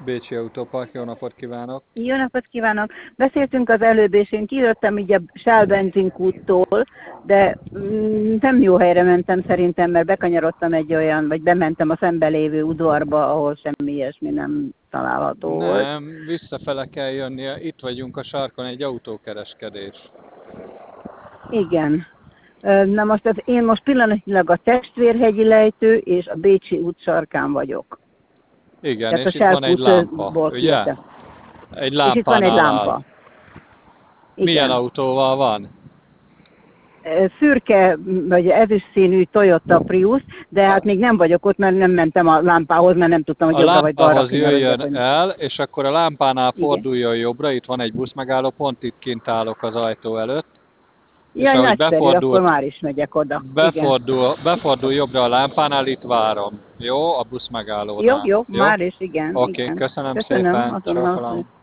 Bécsi Autópark, jó napot kívánok! Jó napot kívánok! Beszéltünk az előbb, és én kijöttem így a Shell benzinkúttól, de nem jó helyre mentem szerintem, mert bekanyarodtam egy olyan, vagy bementem a szembe lévő udvarba, ahol semmi ilyesmi nem található volt. Nem, visszafele kell jönnie, itt vagyunk a sarkon, egy autókereskedés. Igen. Na most én most pillanatnyilag a Testvérhegyi lejtő és a Bécsi út sarkán vagyok. Igen, Tehát és itt van egy lámpa, ugye? Egy És itt van egy lámpa. Milyen autóval van? Szürke, vagy ezüst színű Toyota Prius, de hát még nem vagyok ott, mert nem mentem a lámpához, mert nem tudtam, hogy jobbra vagy balra. A lámpához jöjjön el, és akkor a lámpánál forduljon jobbra, itt van egy buszmegálló, pont itt kint állok az ajtó előtt. Ja, és nagyszerű, akkor már is megyek oda. Befordul jobbra a lámpánál, itt várom. Jó, a buszmegállónál. Jó, már is, igen. Oké, köszönöm szépen.